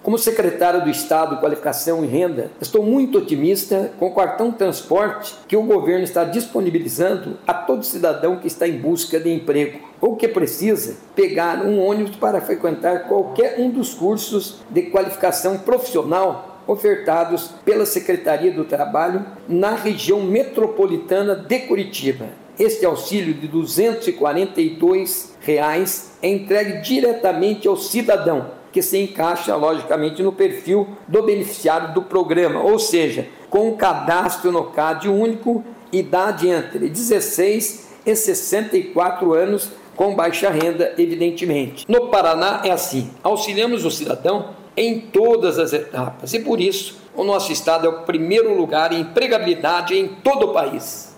Como secretário do Estado de Qualificação e Renda, estou muito otimista com o cartão transporte que o governo está disponibilizando a todo cidadão que está em busca de emprego ou que precisa pegar um ônibus para frequentar qualquer um dos cursos de qualificação profissional ofertados pela Secretaria do Trabalho na região metropolitana de Curitiba. Este auxílio de R$ 242 é entregue diretamente ao cidadão, que se encaixa, logicamente, no perfil do beneficiário do programa, ou seja, com um cadastro no CAD único, idade entre 16 e 64 anos, com baixa renda, evidentemente. No Paraná é assim, auxiliamos o cidadão em todas as etapas e, por isso, o nosso estado é o primeiro lugar em empregabilidade em todo o país.